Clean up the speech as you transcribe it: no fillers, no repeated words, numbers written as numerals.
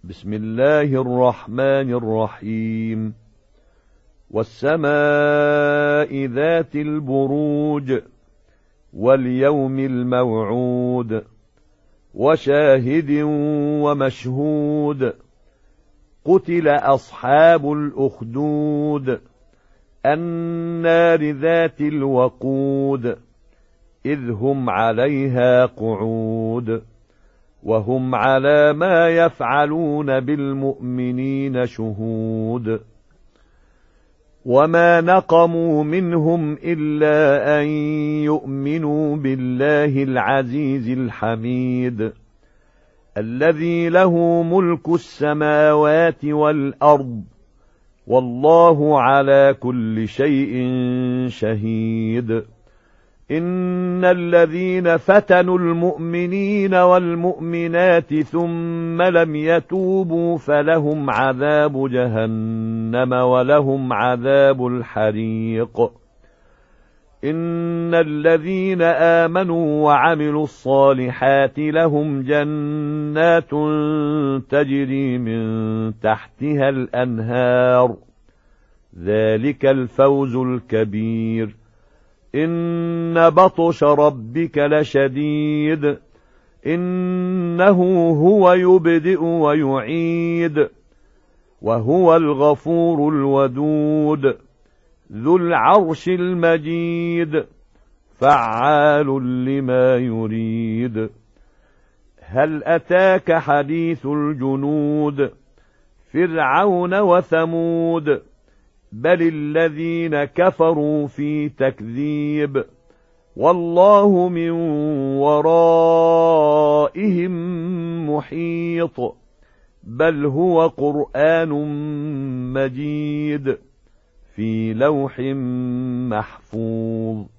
بسم الله الرحمن الرحيم. والسماء ذات البروج واليوم الموعود وشاهد ومشهود. قتل أصحاب الأخدود النار ذات الوقود إذ هم عليها قعود وهم على ما يفعلون بالمؤمنين شهود. وما نقموا منهم إلا أن يؤمنوا بالله العزيز الحميد الذي له ملك السماوات والأرض والله على كل شيء شهيد. إن الذين فتنوا المؤمنين والمؤمنات ثم لم يتوبوا فلهم عذاب جهنم ولهم عذاب الحريق. إن الذين آمنوا وعملوا الصالحات لهم جنات تجري من تحتها الأنهار ذلك الفوز الكبير. إن بطش ربك لشديد إنه هو يبدئ ويعيد وهو الغفور الودود ذو العرش المجيد فعال لما يريد. هل أتاك حديث الجنود فرعون وثمود بل الذين كفروا في تكذيب والله من ورائهم محيط. بل هو قرآن مجيد في لوح محفوظ.